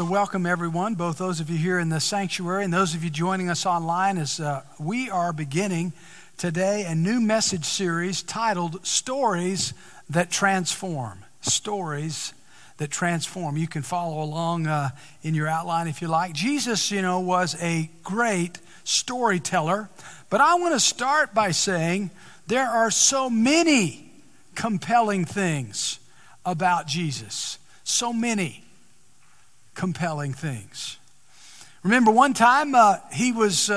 to welcome everyone, both those of you here in the sanctuary and those of you joining us online, as we are beginning today a new message series titled Stories That Transform. Stories that Transform. You can follow along in your outline if you like. Jesus, was a great storyteller, but I want to start by saying there are so many compelling things about Jesus. So many compelling things. Remember one time he was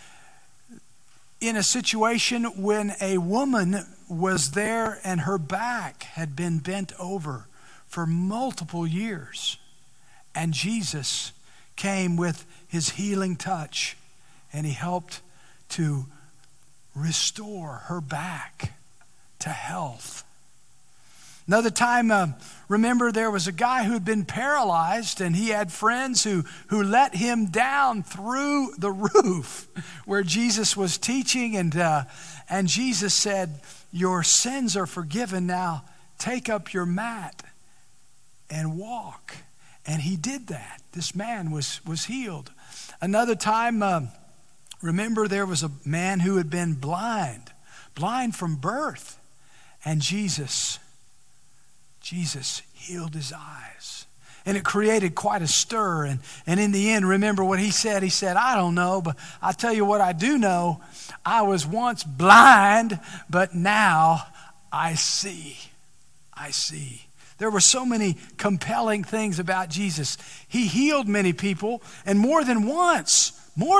in a situation when a woman was there and her back had been bent over for multiple years. And Jesus came with his healing touch and he helped to restore her back to health. Another time, remember there was a guy who had been paralyzed and he had friends who let him down through the roof where Jesus was teaching, and Jesus said, "Your sins are forgiven, now take up your mat and walk." And he did that. This man was healed. Another time, remember there was a man who had been blind from birth, and Jesus healed his eyes. And it created quite a stir. And in the end, remember what he said? He said, "I don't know, but I tell you what I do know. I was once blind, but now I see." I see. There were so many compelling things about Jesus. He healed many people, and more than once,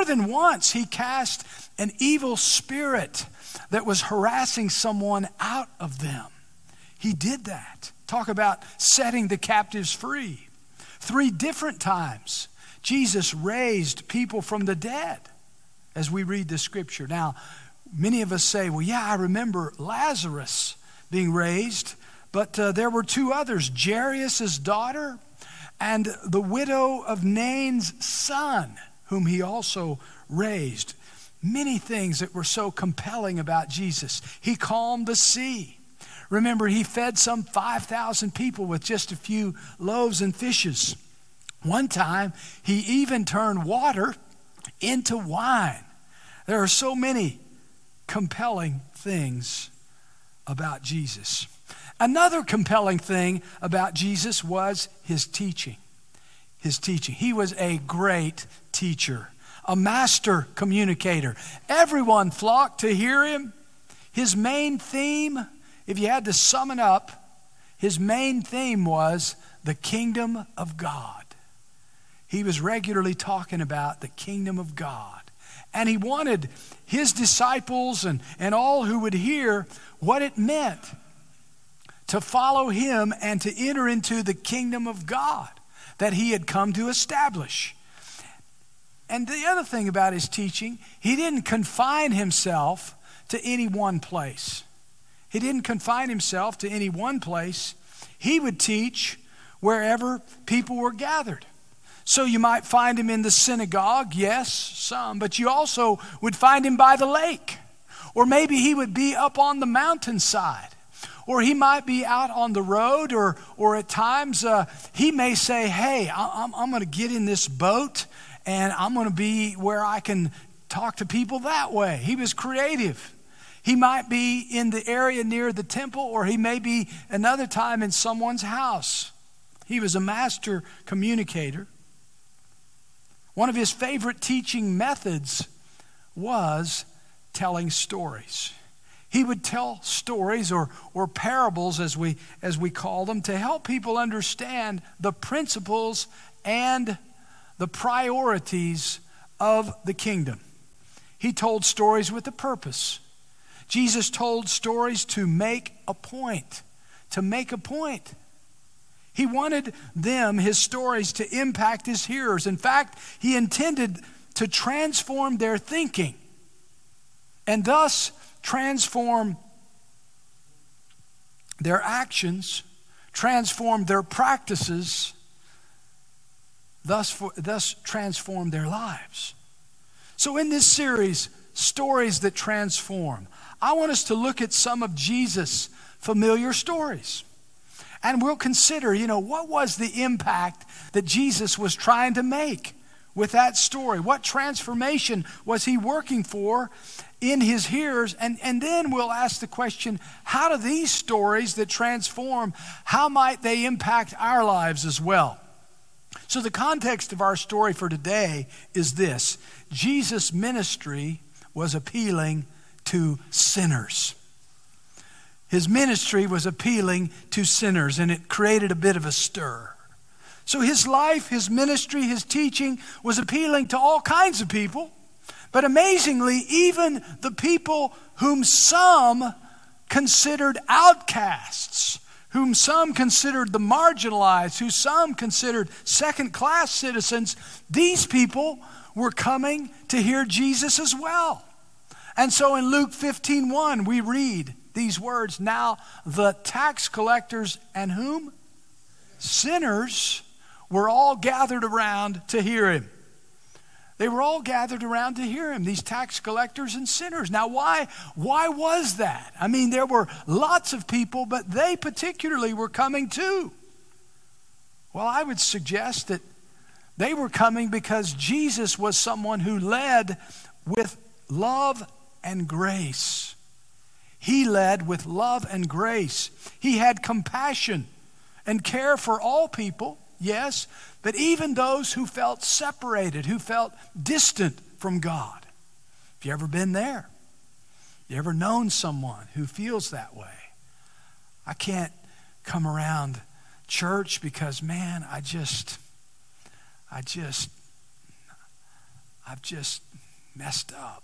he cast an evil spirit that was harassing someone out of them. He did that. Talk about setting the captives free. 3 different times, Jesus raised people from the dead as we read the scripture. Now, many of us say, well, yeah, I remember Lazarus being raised, but there were 2 others, Jairus' daughter and the widow of Nain's son, whom he also raised. Many things that were so compelling about Jesus. He calmed the sea. Remember, he fed some 5,000 people with just a few loaves and fishes. One time, he even turned water into wine. There are so many compelling things about Jesus. Another compelling thing about Jesus was his teaching. His teaching. He was a great teacher, a master communicator. Everyone flocked to hear him. His main theme, if you had to sum it up, his main theme was the kingdom of God. He was regularly talking about the kingdom of God. And he wanted his disciples and all who would hear what it meant to follow him and to enter into the kingdom of God that he had come to establish. And the other thing about his teaching, he didn't confine himself to any one place. He didn't confine himself to any one place. He would teach wherever people were gathered. So you might find him in the synagogue, yes, some, but you also would find him by the lake. Or maybe he would be up on the mountainside. Or he might be out on the road, or at times he may say, hey, I'm going to get in this boat and I'm going to be where I can talk to people that way. He was creative. He might be in the area near the temple, or he may be another time in someone's house. He was a master communicator. One of his favorite teaching methods was telling stories. He would tell stories or parables, as we call them, to help people understand the principles and the priorities of the kingdom. He told stories with a purpose. Jesus told stories to make a point. To make a point. He wanted them, his stories, to impact his hearers. In fact, he intended to transform their thinking and thus transform their actions, transform their practices, thus transform their lives. So in this series, Stories That Transform, I want us to look at some of Jesus' familiar stories. And we'll consider, what was the impact that Jesus was trying to make with that story? What transformation was he working for in his hearers? And then we'll ask the question, how do these stories that transform, how might they impact our lives as well? So the context of our story for today is this: Jesus' ministry was appealing to sinners. His ministry was appealing to sinners, and it created a bit of a stir. So his life, his ministry, his teaching was appealing to all kinds of people. But amazingly, even the people whom some considered outcasts, whom some considered the marginalized, who some considered second-class citizens, these people were coming to hear Jesus as well. And so in Luke 15:1, we read these words, "Now the tax collectors and whom? Sinners were all gathered around to hear him." They were all gathered around to hear him, these tax collectors and sinners. Now, why was that? I mean, there were lots of people, but they particularly were coming too. Well, I would suggest that they were coming because Jesus was someone who led with love and grace. He led with love and grace. He had compassion and care for all people, yes, but even those who felt separated, who felt distant from God. Have you ever been there? You ever known someone who feels that way? I can't come around church because, man, I've just messed up.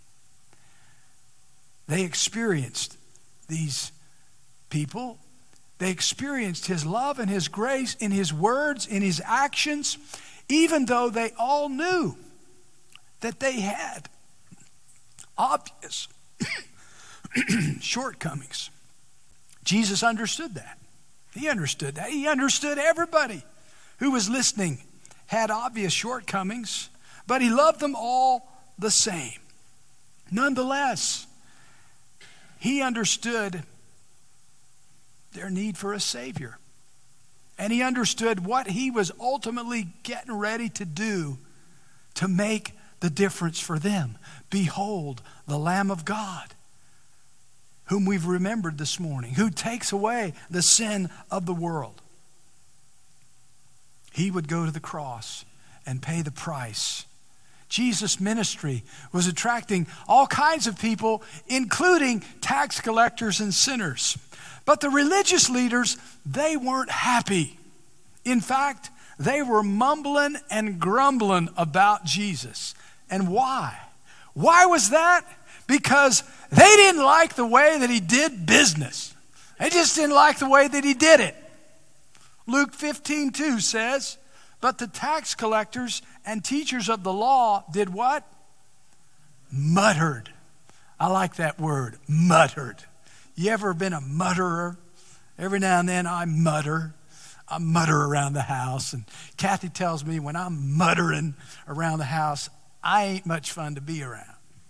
They experienced, these people, they experienced his love and his grace in his words, in his actions, even though they all knew that they had obvious shortcomings. Jesus understood that. He understood that. He understood everybody who was listening had obvious shortcomings, but he loved them all the same. Nonetheless, he understood their need for a Savior. And he understood what he was ultimately getting ready to do to make the difference for them. Behold, the Lamb of God, whom we've remembered this morning, who takes away the sin of the world. He would go to the cross and pay the price. Jesus' ministry was attracting all kinds of people, including tax collectors and sinners. But the religious leaders, they weren't happy. In fact, they were mumbling and grumbling about Jesus. And why? Why was that? Because they didn't like the way that he did business. They just didn't like the way that he did it. Luke 15:2 says, "But the tax collectors and teachers of the law did what? Muttered." I like that word, muttered. You ever been a mutterer? Every now and then I mutter around the house. And Kathy tells me when I'm muttering around the house, I ain't much fun to be around.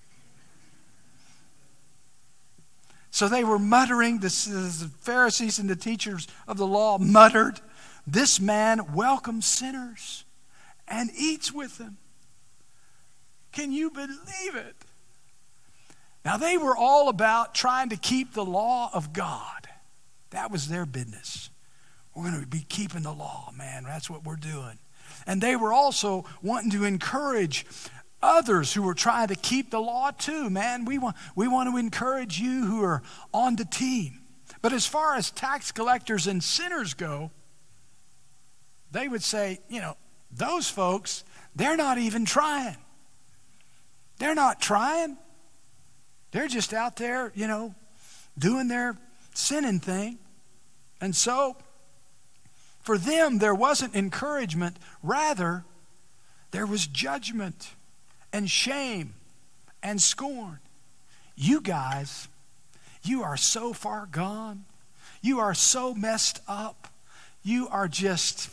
So they were muttering, the Pharisees and the teachers of the law muttered, "This man welcomes sinners and eats with them." Can you believe it? Now they were all about trying to keep the law of God. That was their business. We're going to be keeping the law, man. That's what we're doing. And they were also wanting to encourage others who were trying to keep the law too, man. We want to encourage you who are on the team. But as far as tax collectors and sinners go, they would say, those folks, they're not even trying. They're not trying. They're just out there, doing their sinning thing. And so, for them, there wasn't encouragement. Rather, there was judgment and shame and scorn. You guys, you are so far gone. You are so messed up. You are just,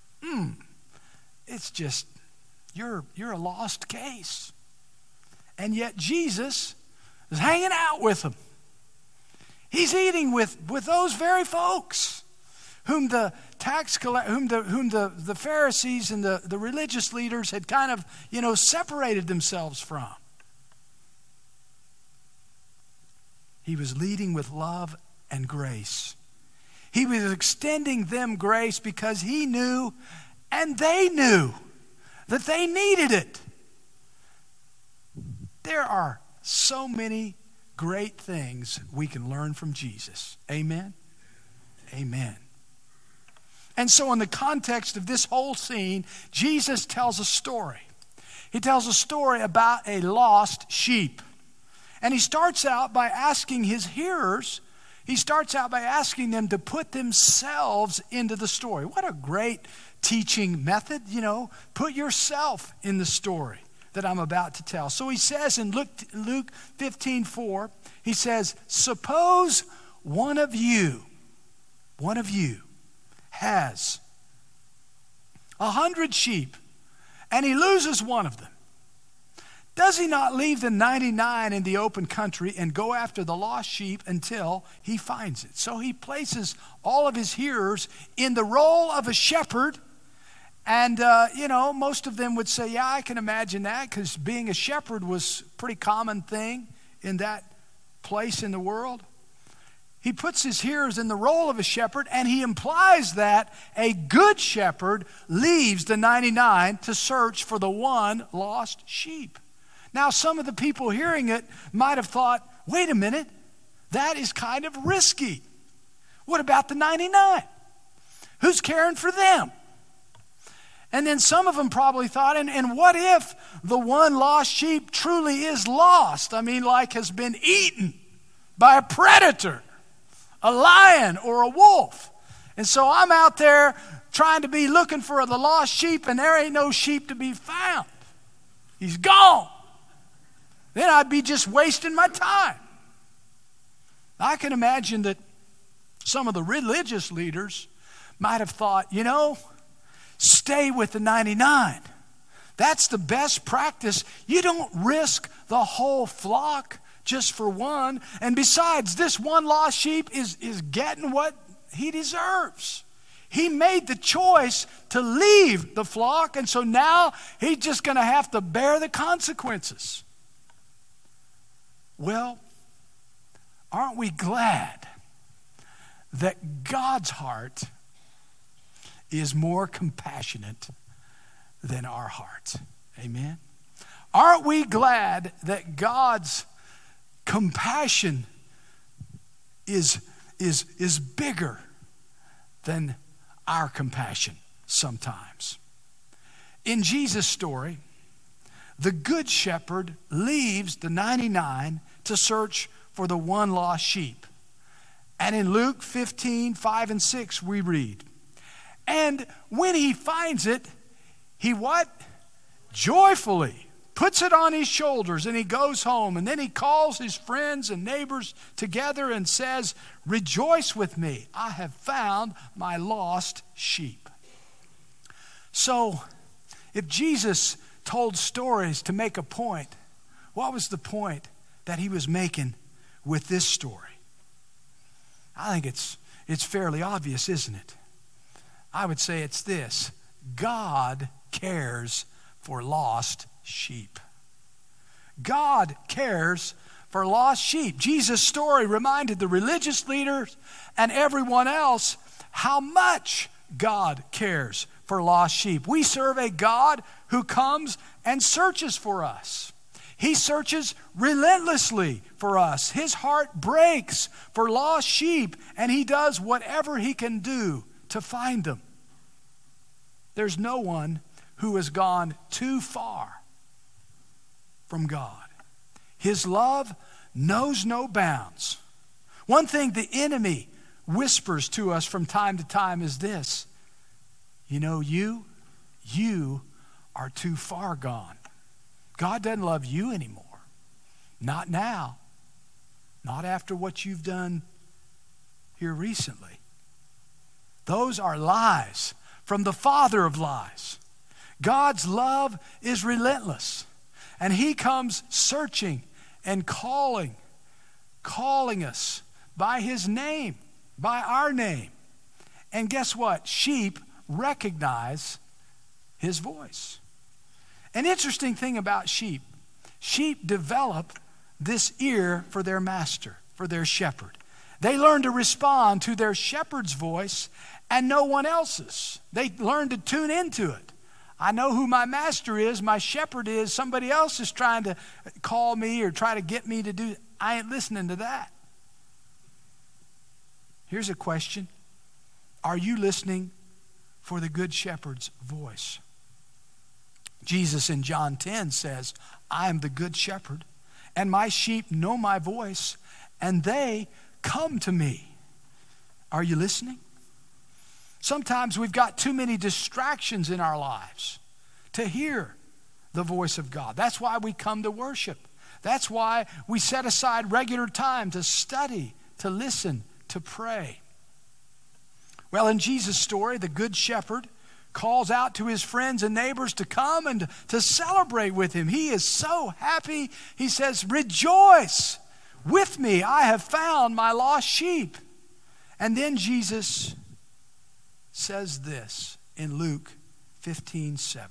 it's just, you're a lost case. And yet Jesus is hanging out with them. He's eating with those very folks whom the Pharisees and the religious leaders had kind of, separated themselves from. He was leading with love and grace. He was extending them grace because he knew and they knew that they needed it. There are so many great things we can learn from Jesus. Amen? Amen. And so in the context of this whole scene, Jesus tells a story. He tells a story about a lost sheep. And he starts out by asking his hearers, them to put themselves into the story. What a great teaching method, put yourself in the story that I'm about to tell. So he says in Luke 15:4, he says, suppose one of you has 100 sheep and he loses one of them. Does he not leave the 99 in the open country and go after the lost sheep until he finds it? So he places all of his hearers in the role of a shepherd. And, most of them would say, yeah, I can imagine that, because being a shepherd was a pretty common thing in that place in the world. He puts his hearers in the role of a shepherd, and he implies that a good shepherd leaves the 99 to search for the one lost sheep. Now, some of the people hearing it might have thought, wait a minute, that is kind of risky. What about the 99? Who's caring for them? And then some of them probably thought, and what if the one lost sheep truly is lost? Has been eaten by a predator, a lion or a wolf. And so I'm out there trying to be looking for the lost sheep, and there ain't no sheep to be found. He's gone. Then I'd be just wasting my time. I can imagine that some of the religious leaders might have thought, stay with the 99. That's the best practice. You don't risk the whole flock just for one. And besides, this one lost sheep is getting what he deserves. He made the choice to leave the flock, and so now he's just going to have to bear the consequences. Well, aren't we glad that God's heart is more compassionate than our heart? Amen. Aren't we glad that God's compassion is bigger than our compassion sometimes? In Jesus' story, the good shepherd leaves the 99 to search for the one lost sheep. And in Luke 15:5 and 6 we read, and when he finds it, he what? Joyfully puts it on his shoulders, and he goes home. And then he calls his friends and neighbors together and says, rejoice with me. I have found my lost sheep. So, if Jesus told stories to make a point, what was the point that he was making with this story? I think it's fairly obvious, isn't it? I would say it's this: God cares for lost sheep. God cares for lost sheep. Jesus' story reminded the religious leaders and everyone else how much God cares for lost sheep. We serve a God who comes and searches for us. He searches relentlessly for us. His heart breaks for lost sheep, and he does whatever he can do to find them. There's no one who has gone too far from God. His love knows no bounds. One thing the enemy whispers to us from time to time is this: you are too far gone. God doesn't love you anymore. Not now. Not after what you've done here recently. Those are lies from the father of lies. God's love is relentless, and he comes searching and calling us by his name, by our name. And guess what? Sheep recognize his voice. An interesting thing about sheep develop this ear for their master, for their shepherd. They learn to respond to their shepherd's voice and no one else's. They learn to tune into it. I know who my master is, my shepherd is. Somebody else is trying to call me or try to get me to do. I ain't listening to that. Here's a question. Are you listening for the good shepherd's voice? Jesus in John 10 says, I am the good shepherd, and my sheep know my voice, and they come to me. Are you listening? Sometimes we've got too many distractions in our lives to hear the voice of God. That's why we come to worship. That's why we set aside regular time to study, to listen, to pray. Well, in Jesus' story, the good shepherd calls out to his friends and neighbors to come and to celebrate with him. He is so happy. He says, rejoice with me. I have found my lost sheep. And then Jesus says this in Luke 15:7.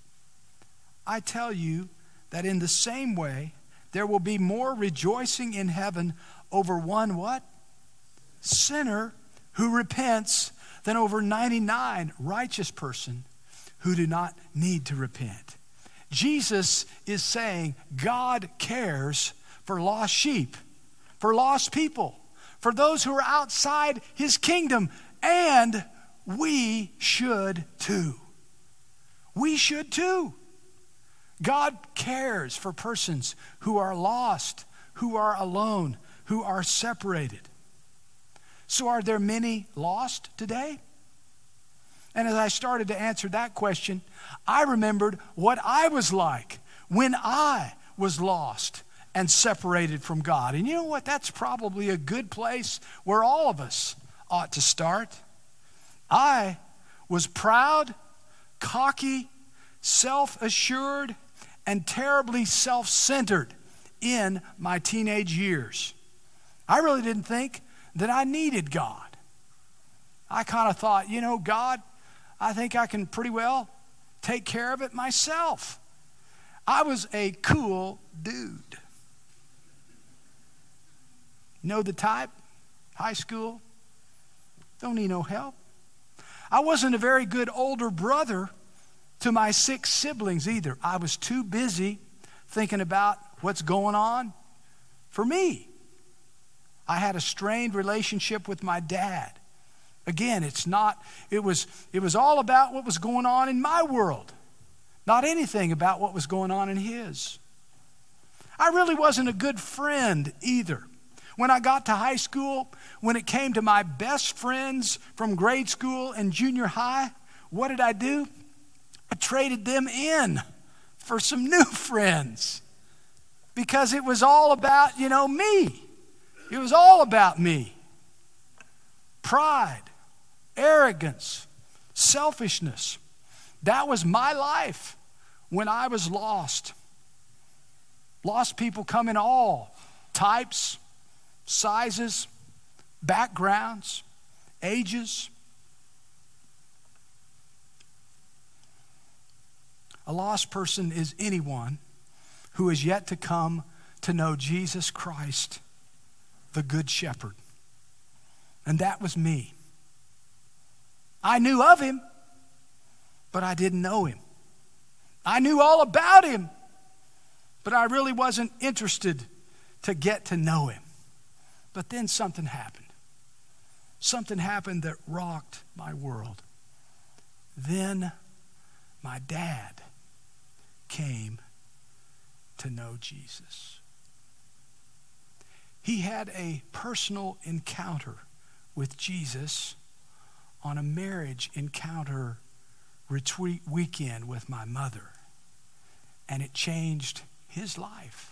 I tell you that in the same way, there will be more rejoicing in heaven over one what? Sinner who repents than over 99 righteous person who do not need to repent. Jesus is saying God cares for lost sheep, for lost people, for those who are outside his kingdom, and we should too. We should too. God cares for persons who are lost, who are alone, who are separated. So are there many lost today? And as I started to answer that question, I remembered what I was like when I was lost and separated from God. And you know what? That's probably a good place where all of us ought to start. I was proud, cocky, self-assured, and terribly self-centered in my teenage years. I really didn't think that I needed God. I kind of thought, God, I think I can pretty well take care of it myself. I was a cool dude. Know the type? High school. Don't need no help. I wasn't a very good older brother to my 6 siblings either. I was too busy thinking about what's going on for me. I had a strained relationship with my dad. Again, it was all about what was going on in my world, not anything about what was going on in his. I really wasn't a good friend either. When I got to high school, when it came to my best friends from grade school and junior high, what did I do? I traded them in for some new friends because it was all about, me. It was all about me. Pride, arrogance, selfishness. That was my life when I was lost. Lost people come in all types, sizes, backgrounds, ages. A lost person is anyone who is yet to come to know Jesus Christ, the Good Shepherd. And that was me. I knew of him, but I didn't know him. I knew all about him, but I really wasn't interested to get to know him. But then something happened. Something happened that rocked my world. Then my dad came to know Jesus. He had a personal encounter with Jesus on a marriage encounter retreat weekend with my mother. And it changed his life.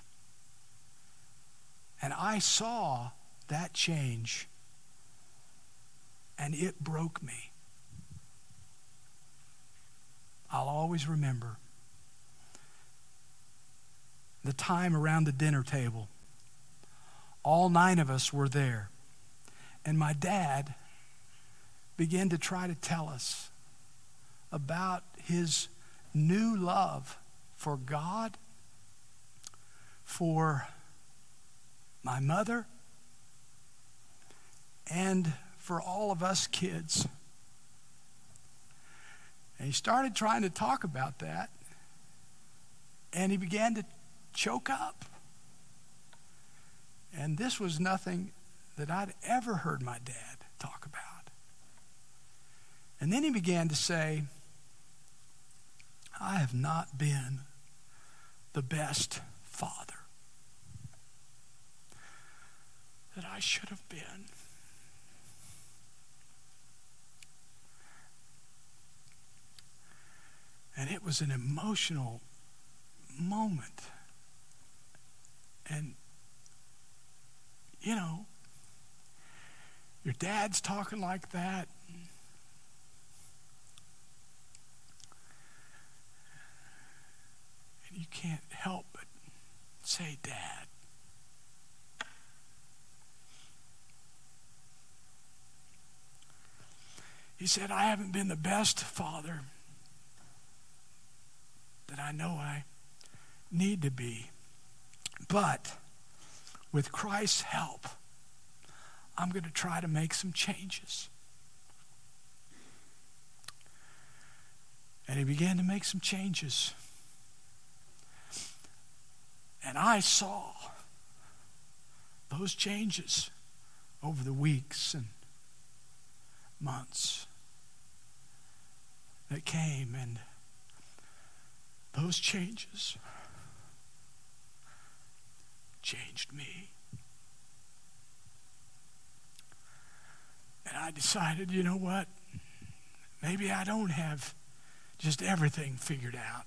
And I saw that change, and it broke me. I'll always remember the time around the dinner table. All 9 of us were there. And my dad began to try to tell us about his new love for God, for my mother, and for all of us kids. And he started trying to talk about that, and he began to choke up. And this was nothing that I'd ever heard my dad talk about. And then he began to say, I have not been the best father that I should have been. And it was an emotional moment. And, you know, your dad's talking like that. And you can't help but say, Dad. He said, I haven't been the best father that I know I need to be. But with Christ's help, I'm going to try to make some changes. And he began to make some changes. And I saw those changes over the weeks and months that came, and those changes changed me. And I decided, you know what? Maybe I don't have just everything figured out.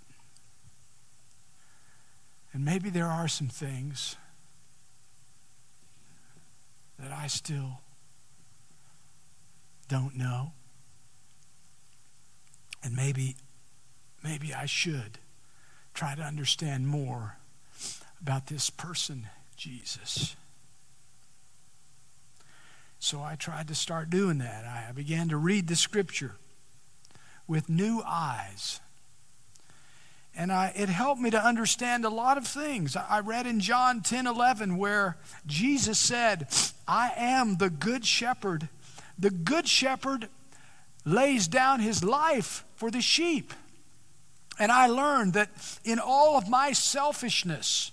And maybe there are some things that I still don't know. And maybe I should try to understand more about this person, Jesus. So I tried to start doing that. I began to read the scripture with new eyes. And it helped me to understand a lot of things. I read in John 10:11 where Jesus said, I am the good shepherd. The good shepherd lays down his life for the sheep. And I learned that in all of my selfishness,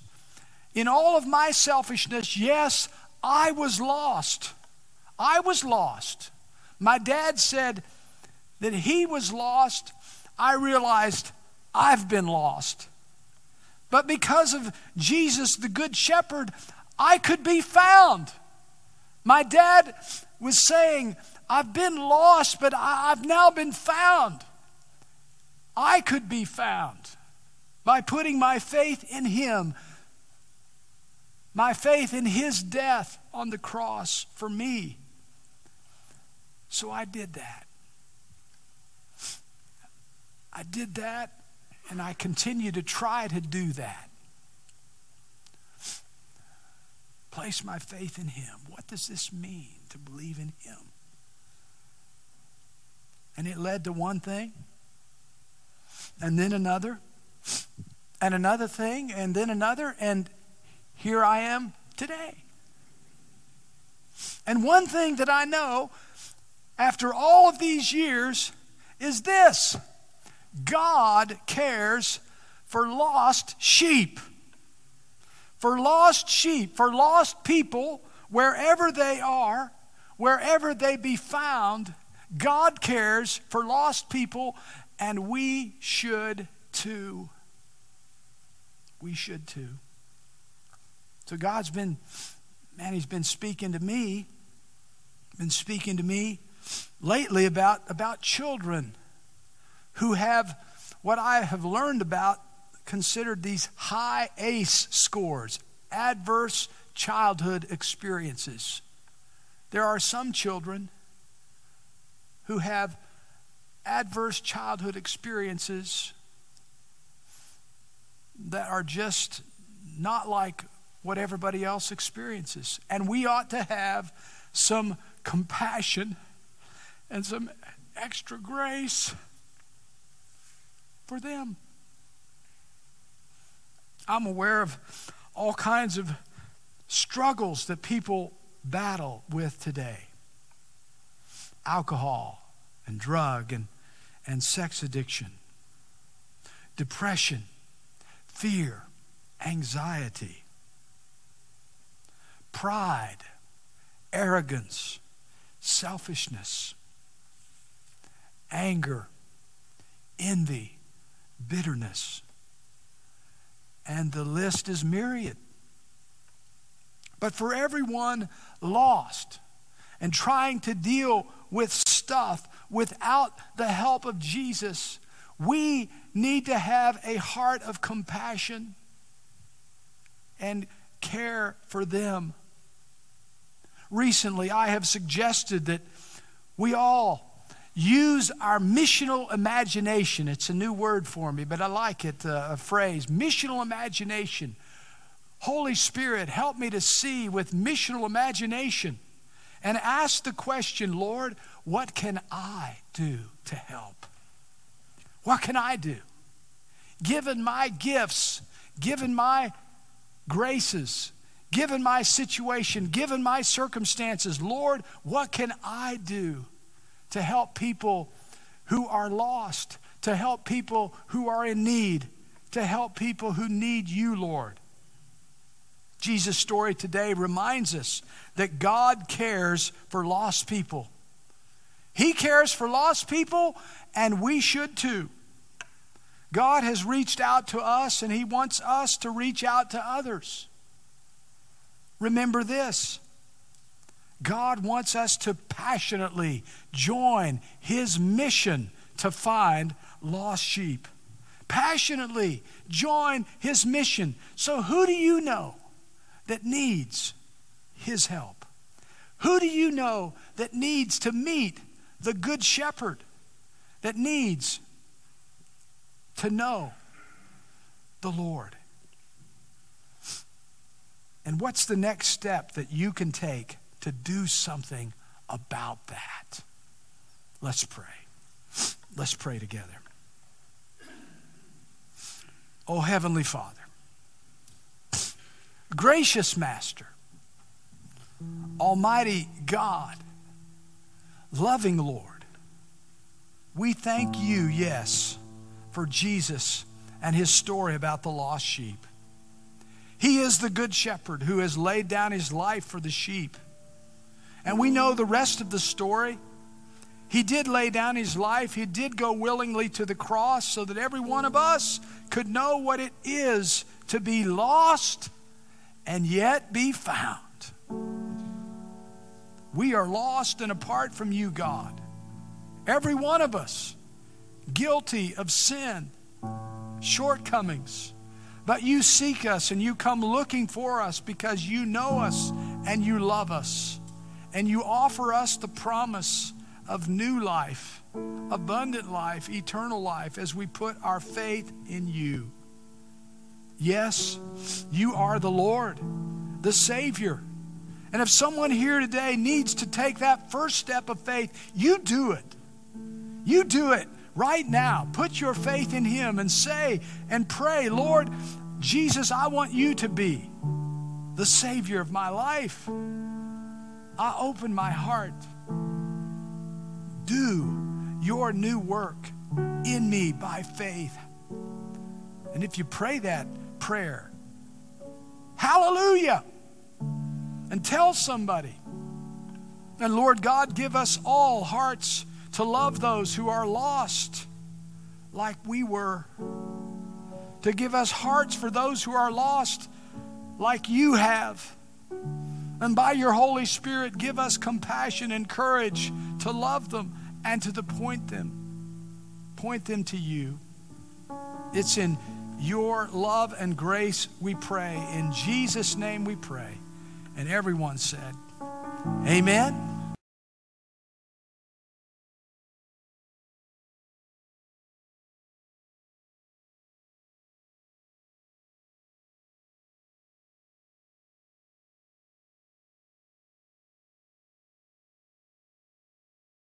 yes, I was lost. I was lost. My dad said that he was lost. I realized I've been lost. But because of Jesus, the Good Shepherd, I could be found. My dad was saying, I've been lost, but I've now been found. I could be found by putting my faith in him, my faith in his death on the cross for me. So I did that. I did that, and I continue to try to do that. Place my faith in him. What does this mean to believe in him? And it led to one thing, and then another, and another thing, and then another, and here I am today. And one thing that I know after all of these years is this: God cares for lost sheep. For lost sheep, for lost people, wherever they are, wherever they be found, God cares for lost people, and we should too. We should too. So God's been, he's been speaking to me lately about children who have what I have learned about considered these high ACE scores, adverse childhood experiences. There are some children who have adverse childhood experiences that are just not like what everybody else experiences. And we ought to have some compassion and some extra grace for them. I'm aware of all kinds of struggles that people battle with today. Alcohol and drug and sex addiction, depression, fear, anxiety, pride, arrogance, selfishness, anger, envy, bitterness. And the list is myriad. But for everyone lost and trying to deal with stuff without the help of Jesus, we need to have a heart of compassion and care for them. Recently, I have suggested that we all use our missional imagination. It's a new word for me, but I like it, a phrase, missional imagination. Holy Spirit, help me to see with missional imagination and ask the question, Lord, what can I do to help? What can I do? Given my gifts, given my graces, given my situation, given my circumstances, Lord, what can I do to help people who are lost, to help people who are in need, to help people who need you, Lord? Jesus' story today reminds us that God cares for lost people. He cares for lost people, and we should too. God has reached out to us, and He wants us to reach out to others. Remember this. God wants us to passionately join His mission to find lost sheep. Passionately join His mission. So who do you know that needs His help? Who do you know that needs to meet the Good Shepherd, that needs to know the Lord? And what's the next step that you can take to do something about that? Let's pray. Let's pray together. Oh, Heavenly Father, gracious Master, Almighty God, loving Lord, we thank you, yes, for Jesus and His story about the lost sheep. He is the Good Shepherd who has laid down His life for the sheep. And we know the rest of the story. He did lay down His life. He did go willingly to the cross so that every one of us could know what it is to be lost and yet be found. We are lost and apart from you, God. Every one of us guilty of sin, shortcomings. But you seek us and you come looking for us because you know us and you love us. And you offer us the promise of new life, abundant life, eternal life as we put our faith in you. Yes, you are the Lord, the Savior. And if someone here today needs to take that first step of faith, you do it. You do it right now. Put your faith in Him and say and pray, Lord Jesus, I want you to be the Savior of my life. I open my heart. Do your new work in me by faith. And if you pray that prayer, hallelujah, and tell somebody. And Lord God, give us all hearts to love those who are lost like we were. To give us hearts for those who are lost like you have. And by your Holy Spirit, give us compassion and courage to love them and to point them to you. It's in your love and grace we pray. In Jesus' name we pray. And everyone said, amen.